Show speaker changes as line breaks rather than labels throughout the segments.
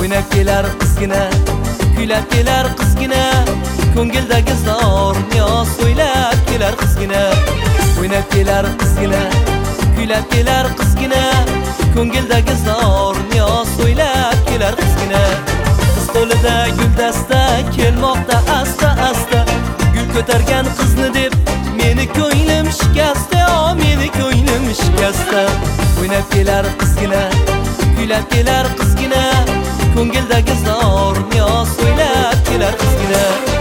O'ynab kelar qizgina, kuylab kelar qizgina, ko'ngildagi zor niyoz o'ylab kelar qizgina. O'ynab kelar qizgina, kuylab kelar qizgina, ko'ngildagi zor niyoz o'ylab kelar qizgina. Qiz qo'lida guldasta kelmoqda asta asta, gul ko'targan qizni deb meni ko'nglim shikasta, meni ko'nglim shikasta. O'ynab kelar qizgina, kuylab kelar qizgina, ko'ngildagi zor niyoz o'ylab kelar qizgina.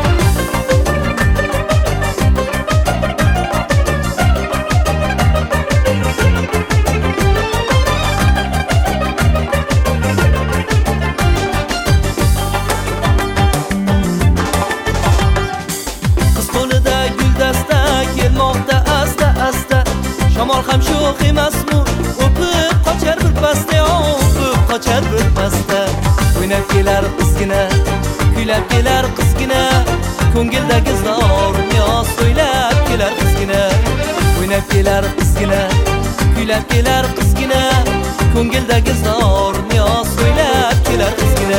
Qiz qo'lida guldasta kelmoqda asta asta, shamol ham sho'x emasmi, o'pib qochar bir pasda, o'pib qochar bir pasda. O'ynab kelar qizgina, kuylab kelar qizgina, ko'ngildagi zor niyoz o'ylab kelar qizgina. O'ynab kelar qizgina, kuylab kelar qizgina, ko'ngildagi zor niyoz o'ylab kelar qizgina.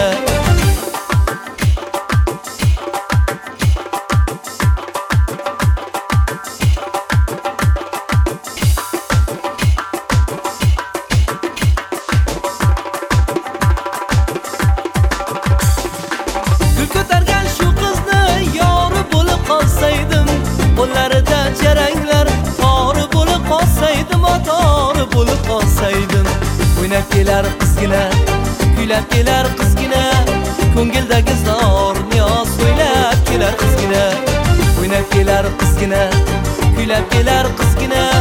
Qo'llarida jaranglar tori bo'lib qolsaydim, tori bo'lib qolsaydim. O'ynab kelar qizgina, kuylab kelar qizgina, ko'ngildagi zor niyoz o'ylab kelar qizgina. O'ynab kelar qizgina, kuylab kelar qizgina,